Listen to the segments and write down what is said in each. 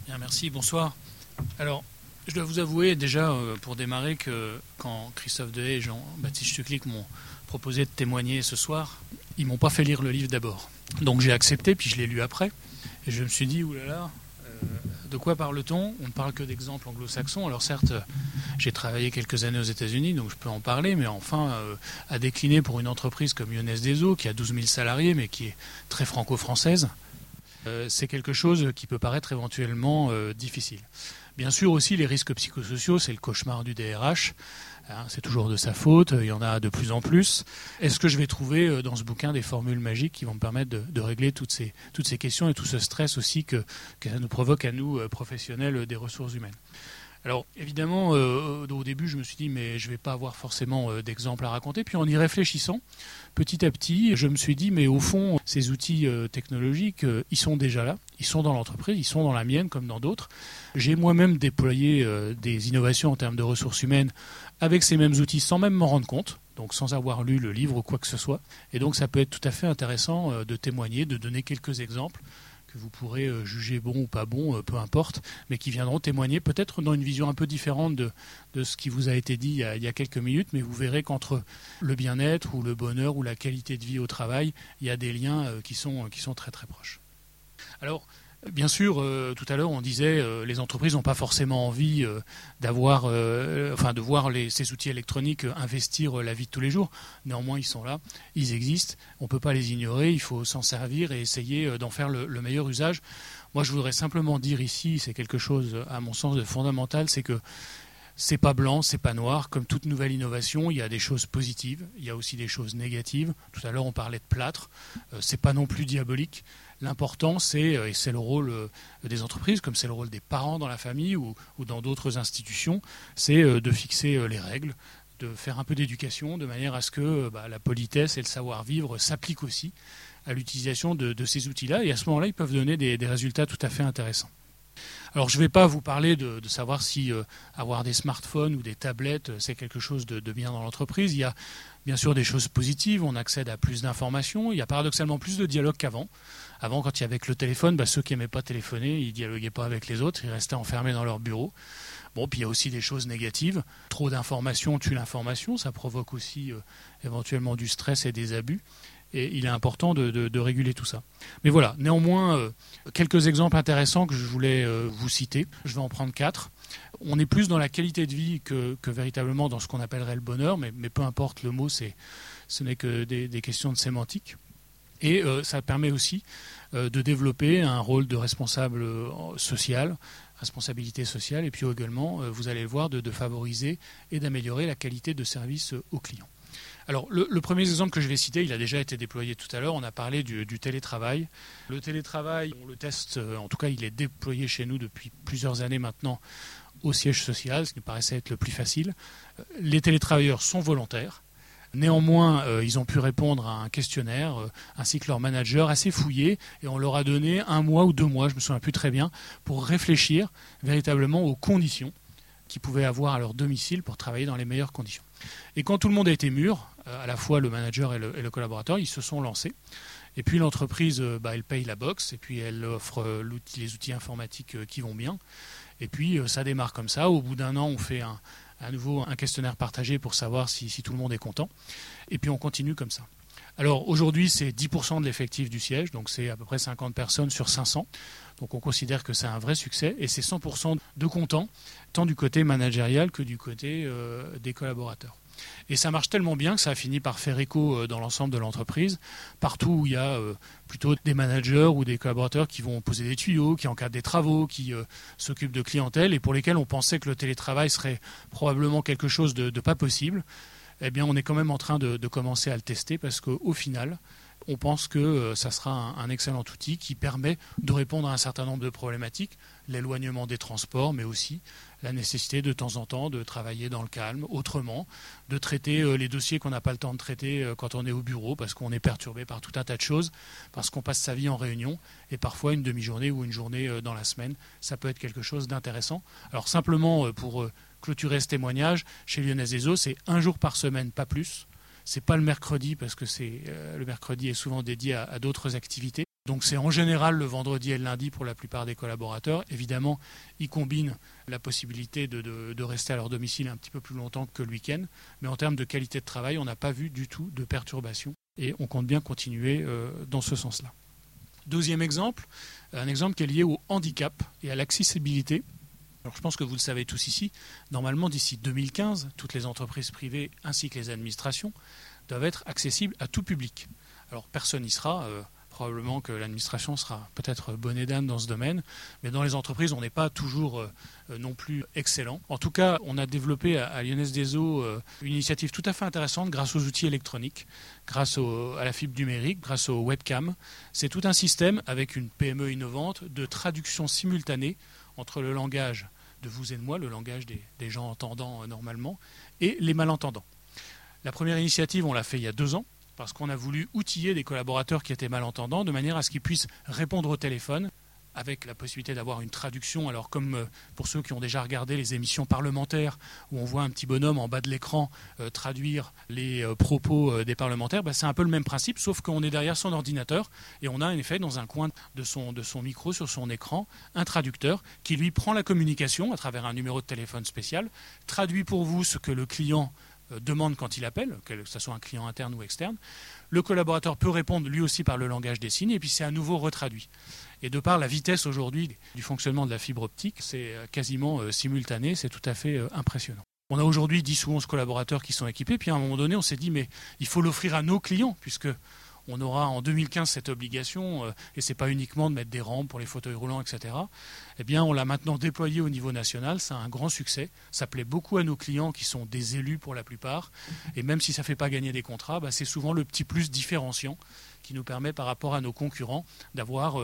Bien, merci, bonsoir. Alors, je dois vous avouer déjà, pour démarrer, que quand Christophe Dehaye et Jean-Baptiste Stuclic m'ont proposé de témoigner ce soir, ils m'ont pas fait lire le livre d'abord. Donc j'ai accepté, puis je l'ai lu après. Et je me suis dit, oulala, de quoi parle-t-on ? On ne parle que d'exemples anglo-saxons. Alors certes, j'ai travaillé quelques années aux États-Unis, donc je peux en parler, mais enfin, à décliner pour une entreprise comme Lyonnaise des Eaux, qui a 12 000 salariés, mais qui est très franco-française, c'est quelque chose qui peut paraître éventuellement difficile. Bien sûr aussi, les risques psychosociaux, c'est le cauchemar du DRH. C'est toujours de sa faute, il y en a de plus en plus. Est-ce que je vais trouver dans ce bouquin des formules magiques qui vont me permettre de régler toutes ces questions et tout ce stress aussi que ça nous provoque à nous, professionnels des ressources humaines ? Alors évidemment, au début, je me suis dit, mais je ne vais pas avoir forcément d'exemples à raconter. Puis en y réfléchissant, petit à petit, je me suis dit, mais au fond, ces outils technologiques, ils sont déjà là. Ils sont dans l'entreprise, ils sont dans la mienne comme dans d'autres. J'ai moi-même déployé des innovations en termes de ressources humaines avec ces mêmes outils sans même m'en rendre compte, donc sans avoir lu le livre ou quoi que ce soit. Et donc ça peut être tout à fait intéressant de témoigner, de donner quelques exemples que vous pourrez juger bon ou pas bon, peu importe, mais qui viendront témoigner peut-être dans une vision un peu différente de ce qui vous a été dit il y a quelques minutes, mais vous verrez qu'entre le bien-être ou le bonheur ou la qualité de vie au travail, il y a des liens qui sont très très proches. Alors, bien sûr, tout à l'heure, on disait les entreprises n'ont pas forcément envie de voir ces outils électroniques investir la vie de tous les jours. Néanmoins, ils sont là, ils existent, on ne peut pas les ignorer, il faut s'en servir et essayer d'en faire le meilleur usage. Moi, je voudrais simplement dire ici, c'est quelque chose, à mon sens, de fondamental, c'est que c'est pas blanc, c'est pas noir. Comme toute nouvelle innovation, il y a des choses positives, il y a aussi des choses négatives. Tout à l'heure, on parlait de plâtre. C'est pas non plus diabolique. L'important, et c'est le rôle des entreprises, comme c'est le rôle des parents dans la famille ou dans d'autres institutions, c'est de fixer les règles, de faire un peu d'éducation, de manière à ce que la politesse et le savoir-vivre s'appliquent aussi à l'utilisation de ces outils-là. Et à ce moment-là, ils peuvent donner des résultats tout à fait intéressants. Alors je ne vais pas vous parler de savoir si avoir des smartphones ou des tablettes, c'est quelque chose de bien dans l'entreprise. Il y a bien sûr des choses positives, on accède à plus d'informations, il y a paradoxalement plus de dialogue qu'avant. Avant, quand il y avait que le téléphone, ceux qui n'aimaient pas téléphoner, ils ne dialoguaient pas avec les autres, ils restaient enfermés dans leur bureau. Bon, puis il y a aussi des choses négatives. Trop d'informations tue l'information, ça provoque aussi éventuellement du stress et des abus. Et il est important de réguler tout ça. Mais voilà, néanmoins, quelques exemples intéressants que je voulais vous citer. Je vais en prendre 4. On est plus dans la qualité de vie que véritablement dans ce qu'on appellerait le bonheur, mais peu importe le mot, ce n'est que des questions de sémantique. Et ça permet aussi de développer un rôle de responsable social, responsabilité sociale, et puis également, vous allez le voir, de favoriser et d'améliorer la qualité de service aux clients. Alors, le premier exemple que je vais citer, il a déjà été déployé tout à l'heure. On a parlé du télétravail. Le télétravail, on le teste, en tout cas, il est déployé chez nous depuis plusieurs années maintenant au siège social, ce qui me paraissait être le plus facile. Les télétravailleurs sont volontaires. Néanmoins, ils ont pu répondre à un questionnaire, ainsi que leur manager, assez fouillé, et on leur a donné 1 mois ou 2 mois, je me souviens plus très bien, pour réfléchir véritablement aux conditions qu'ils pouvaient avoir à leur domicile pour travailler dans les meilleures conditions. Et quand tout le monde a été mûr, à la fois le manager et le collaborateur, ils se sont lancés. Et puis l'entreprise, elle paye la box, et puis elle offre les outils informatiques qui vont bien. Et puis ça démarre comme ça. Au bout d'1 an, on fait à nouveau un questionnaire partagé pour savoir si tout le monde est content. Et puis on continue comme ça. Alors aujourd'hui, c'est 10% de l'effectif du siège, donc c'est à peu près 50 personnes sur 500. Donc on considère que c'est un vrai succès et c'est 100% de contents, tant du côté managérial que du côté des collaborateurs. Et ça marche tellement bien que ça a fini par faire écho dans l'ensemble de l'entreprise, partout où il y a plutôt des managers ou des collaborateurs qui vont poser des tuyaux, qui encadrent des travaux, qui s'occupent de clientèle et pour lesquels on pensait que le télétravail serait probablement quelque chose de pas possible. Eh bien, on est quand même en train de commencer à le tester parce qu'au final, on pense que ça sera un excellent outil qui permet de répondre à un certain nombre de problématiques, l'éloignement des transports, mais aussi la nécessité de temps en temps de travailler dans le calme, autrement, de traiter les dossiers qu'on n'a pas le temps de traiter quand on est au bureau, parce qu'on est perturbé par tout un tas de choses, parce qu'on passe sa vie en réunion, et parfois une demi-journée ou une journée dans la semaine, ça peut être quelque chose d'intéressant. Alors simplement pour clôturer ce témoignage, chez Lyonnaise des Eaux, c'est 1 jour par semaine, pas plus. C'est pas le mercredi parce que le mercredi est souvent dédié à d'autres activités. Donc c'est en général le vendredi et le lundi pour la plupart des collaborateurs. Évidemment, ils combinent la possibilité de rester à leur domicile un petit peu plus longtemps que le week-end. Mais en termes de qualité de travail, on n'a pas vu du tout de perturbation. Et on compte bien continuer dans ce sens-là. Deuxième exemple, un exemple qui est lié au handicap et à l'accessibilité. Alors je pense que vous le savez tous ici, normalement d'ici 2015, toutes les entreprises privées ainsi que les administrations doivent être accessibles à tout public. Alors personne n'y sera, probablement que l'administration sera peut-être bonne et d'âne dans ce domaine, mais dans les entreprises on n'est pas toujours non plus excellent. En tout cas, on a développé à Lyonnaise des Eaux une initiative tout à fait intéressante grâce aux outils électroniques, grâce à la fibre numérique, grâce aux webcams. C'est tout un système avec une PME innovante de traduction simultanée entre le langage de vous et de moi, le langage des gens entendants normalement, et les malentendants. La première initiative, on l'a fait il y a 2 ans, parce qu'on a voulu outiller des collaborateurs qui étaient malentendants de manière à ce qu'ils puissent répondre au téléphone avec la possibilité d'avoir une traduction. Alors comme pour ceux qui ont déjà regardé les émissions parlementaires où on voit un petit bonhomme en bas de l'écran traduire les propos des parlementaires, c'est un peu le même principe, sauf qu'on est derrière son ordinateur et on a en effet dans un coin de son micro sur son écran un traducteur qui lui prend la communication à travers un numéro de téléphone spécial, traduit pour vous ce que le client demande quand il appelle, que ce soit un client interne ou externe. Le collaborateur peut répondre lui aussi par le langage des signes et puis c'est à nouveau retraduit. Et de par la vitesse aujourd'hui du fonctionnement de la fibre optique, c'est quasiment simultané, c'est tout à fait impressionnant. On a aujourd'hui 10 ou 11 collaborateurs qui sont équipés, puis à un moment donné on s'est dit mais il faut l'offrir à nos clients puisque on aura en 2015 cette obligation, et ce n'est pas uniquement de mettre des rampes pour les fauteuils roulants, etc. Eh bien, on l'a maintenant déployé au niveau national, c'est un grand succès. Ça plaît beaucoup à nos clients qui sont des élus pour la plupart. Et même si ça ne fait pas gagner des contrats, c'est souvent le petit plus différenciant qui nous permet par rapport à nos concurrents d'avoir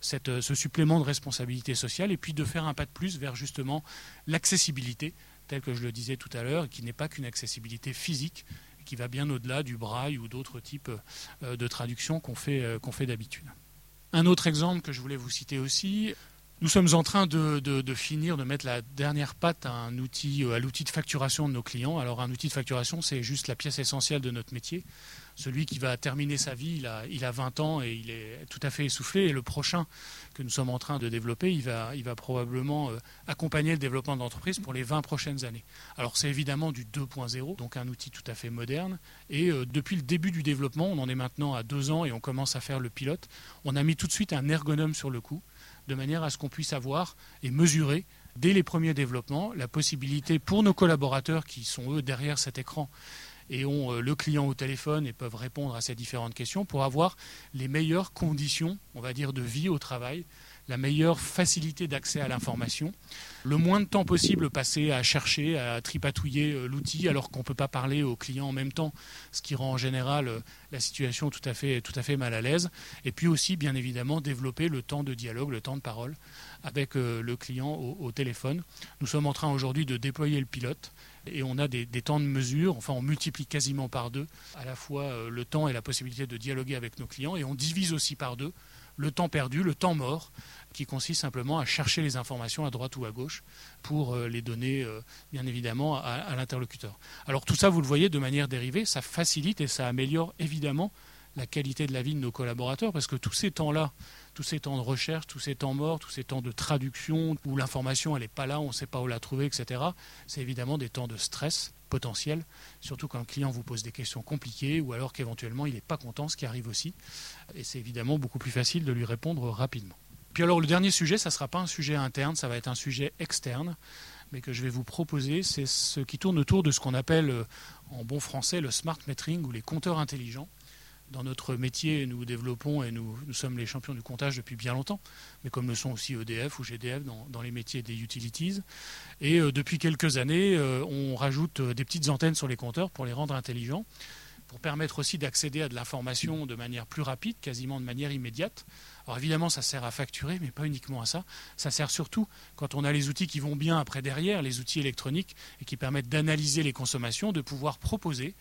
ce supplément de responsabilité sociale et puis de faire un pas de plus vers justement l'accessibilité, telle que je le disais tout à l'heure, qui n'est pas qu'une accessibilité physique, qui va bien au-delà du braille ou d'autres types de traductions qu'on fait d'habitude. Un autre exemple que je voulais vous citer aussi, nous sommes en train de finir de mettre la dernière patte à l'outil de facturation de nos clients. Alors un outil de facturation, c'est juste la pièce essentielle de notre métier. Celui qui va terminer sa vie, il a 20 ans et il est tout à fait essoufflé. Et le prochain que nous sommes en train de développer, il va probablement accompagner le développement de l'entreprise pour les 20 prochaines années. Alors c'est évidemment du 2.0, donc un outil tout à fait moderne. Et depuis le début du développement, on en est maintenant à 2 ans et on commence à faire le pilote. On a mis tout de suite un ergonome sur le coup, de manière à ce qu'on puisse avoir et mesurer dès les premiers développements la possibilité pour nos collaborateurs qui sont eux derrière cet écran et ont le client au téléphone et peuvent répondre à ces différentes questions pour avoir les meilleures conditions, on va dire, de vie au travail, la meilleure facilité d'accès à l'information, le moins de temps possible passé à chercher, à tripatouiller l'outil alors qu'on ne peut pas parler au client en même temps, ce qui rend en général la situation tout à fait mal à l'aise. Et puis aussi, bien évidemment, développer le temps de dialogue, le temps de parole avec le client au téléphone. Nous sommes en train aujourd'hui de déployer le pilote et on a des temps de mesure, enfin on multiplie quasiment par 2 à la fois le temps et la possibilité de dialoguer avec nos clients et on divise aussi par 2 le temps perdu, le temps mort, qui consiste simplement à chercher les informations à droite ou à gauche pour les donner, bien évidemment, à l'interlocuteur. Alors tout ça, vous le voyez, de manière dérivée, ça facilite et ça améliore évidemment la qualité de la vie de nos collaborateurs, parce que tous ces temps-là, tous ces temps de recherche, tous ces temps morts, tous ces temps de traduction, où l'information elle n'est pas là, on ne sait pas où la trouver, etc., c'est évidemment des temps de stress potentiel, surtout quand le client vous pose des questions compliquées ou alors qu'éventuellement il n'est pas content, ce qui arrive aussi. Et c'est évidemment beaucoup plus facile de lui répondre rapidement. Puis alors le dernier sujet, ça ne sera pas un sujet interne, ça va être un sujet externe, mais que je vais vous proposer, c'est ce qui tourne autour de ce qu'on appelle en bon français le smart metering ou les compteurs intelligents. Dans notre métier, nous développons et nous sommes les champions du comptage depuis bien longtemps, mais comme le sont aussi EDF ou GDF dans les métiers des utilities. Et depuis quelques années, on rajoute des petites antennes sur les compteurs pour les rendre intelligents, pour permettre aussi d'accéder à de l'information de manière plus rapide, quasiment de manière immédiate. Alors évidemment, ça sert à facturer, mais pas uniquement à ça. Ça sert surtout quand on a les outils qui vont bien après derrière, les outils électroniques, et qui permettent d'analyser les consommations, de pouvoir proposer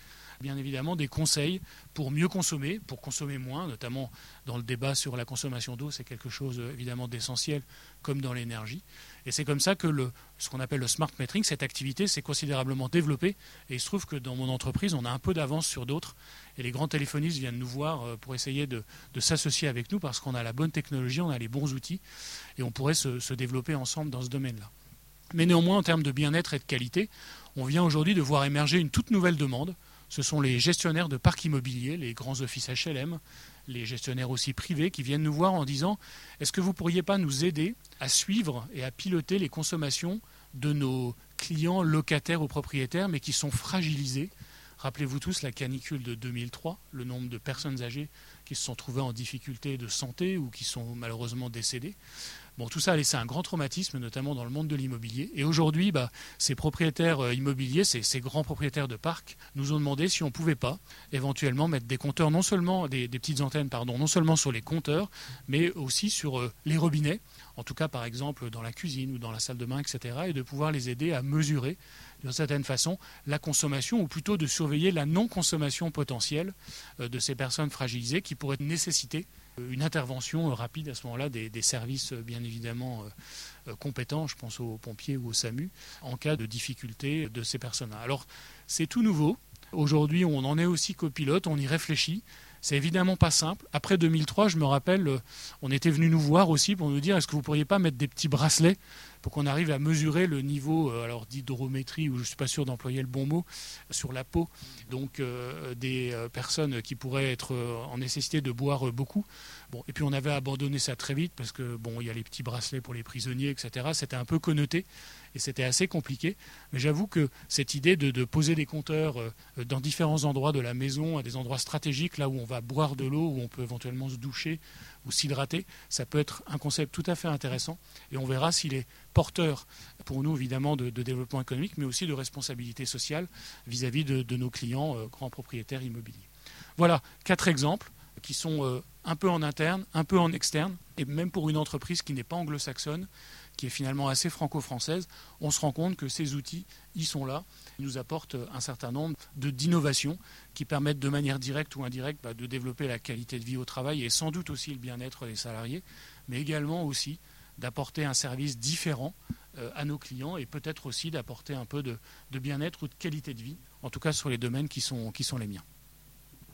bien évidemment des conseils pour mieux consommer, pour consommer moins, notamment dans le débat sur la consommation d'eau, c'est quelque chose évidemment d'essentiel, comme dans l'énergie. Et c'est comme ça que ce qu'on appelle le smart metering, cette activité s'est considérablement développée. Et il se trouve que dans mon entreprise, on a un peu d'avance sur d'autres. Et les grands téléphonistes viennent nous voir pour essayer de s'associer avec nous parce qu'on a la bonne technologie, on a les bons outils et on pourrait se développer ensemble dans ce domaine-là. Mais néanmoins, en termes de bien-être et de qualité, on vient aujourd'hui de voir émerger une toute nouvelle demande. Ce sont les gestionnaires de parcs immobiliers, les grands offices HLM, les gestionnaires aussi privés qui viennent nous voir en disant « Est-ce que vous ne pourriez pas nous aider à suivre et à piloter les consommations de nos clients locataires ou propriétaires, mais qui sont fragilisés ?» Rappelez-vous tous la canicule de 2003, le nombre de personnes âgées qui se sont trouvées en difficulté de santé ou qui sont malheureusement décédées. Bon, tout ça a laissé un grand traumatisme, notamment dans le monde de l'immobilier. Et aujourd'hui, ces propriétaires immobiliers, ces grands propriétaires de parcs, nous ont demandé si on ne pouvait pas éventuellement mettre des compteurs, non seulement des petites antennes, non seulement sur les compteurs, mais aussi sur les robinets, en tout cas par exemple dans la cuisine ou dans la salle de bain, etc., et de pouvoir les aider à mesurer d'une certaine façon la consommation, ou plutôt de surveiller la non-consommation potentielle de ces personnes fragilisées qui pourraient nécessiter une intervention rapide à ce moment-là des services bien évidemment compétents, je pense aux pompiers ou au SAMU, en cas de difficulté de ces personnes-là. Alors c'est tout nouveau. Aujourd'hui on en est aussi copilote, on y réfléchit. C'est évidemment pas simple. Après 2003, je me rappelle, on était venu nous voir aussi pour nous dire est-ce que vous ne pourriez pas mettre des petits bracelets pour qu'on arrive à mesurer le niveau d'hydrométrie, ou je ne suis pas sûr d'employer le bon mot, sur la peau, donc des personnes qui pourraient être en nécessité de boire beaucoup. Bon, et puis on avait abandonné ça très vite parce que il y a les petits bracelets pour les prisonniers, etc. C'était un peu connoté et c'était assez compliqué. Mais j'avoue que cette idée de poser des compteurs dans différents endroits de la maison, à des endroits stratégiques, là où on va boire de l'eau, où on peut éventuellement se doucher ou s'hydrater, ça peut être un concept tout à fait intéressant. Et on verra s'il est porteur pour nous évidemment de développement économique, mais aussi de responsabilité sociale vis-à-vis de nos clients grands propriétaires immobiliers. Voilà 4 exemples qui sont un peu en interne, un peu en externe, et même pour une entreprise qui n'est pas anglo-saxonne, qui est finalement assez franco-française, on se rend compte que ces outils, ils sont là, ils nous apportent un certain nombre d'innovations qui permettent de manière directe ou indirecte de développer la qualité de vie au travail et sans doute aussi le bien-être des salariés, mais également aussi d'apporter un service différent à nos clients et peut-être aussi d'apporter un peu de bien-être ou de qualité de vie, en tout cas sur les domaines qui sont les miens.